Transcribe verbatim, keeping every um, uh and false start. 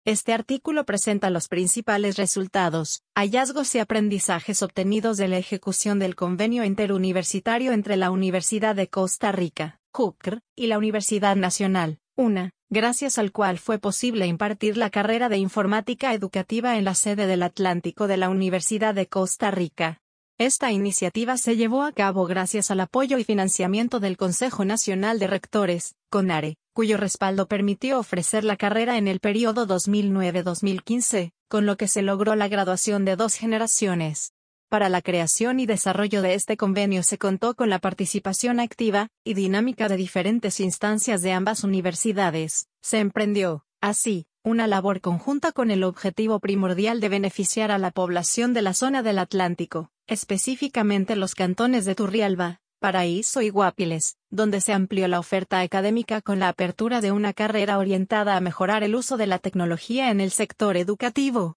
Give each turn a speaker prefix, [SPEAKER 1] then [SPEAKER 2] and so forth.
[SPEAKER 1] Este artículo presenta los principales resultados, hallazgos y aprendizajes obtenidos de la ejecución del Convenio Interuniversitario entre la Universidad de Costa Rica, U C R, y la Universidad Nacional, U N A, gracias al cual fue posible impartir la carrera de Informática Educativa en la sede del Atlántico de la Universidad de Costa Rica. Esta iniciativa se llevó a cabo gracias al apoyo y financiamiento del Consejo Nacional de Rectores, CONARE, cuyo respaldo permitió ofrecer la carrera en el periodo dos mil nueve a dos mil quince, con lo que se logró la graduación de dos generaciones. Para la creación y desarrollo de este convenio se contó con la participación activa y dinámica de diferentes instancias de ambas universidades. Se emprendió, así, una labor conjunta con el objetivo primordial de beneficiar a la población de la zona del Atlántico, específicamente los cantones de Turrialba, Paraíso y Guapiles, donde se amplió la oferta académica con la apertura de una carrera orientada a mejorar el uso de la tecnología en el sector educativo.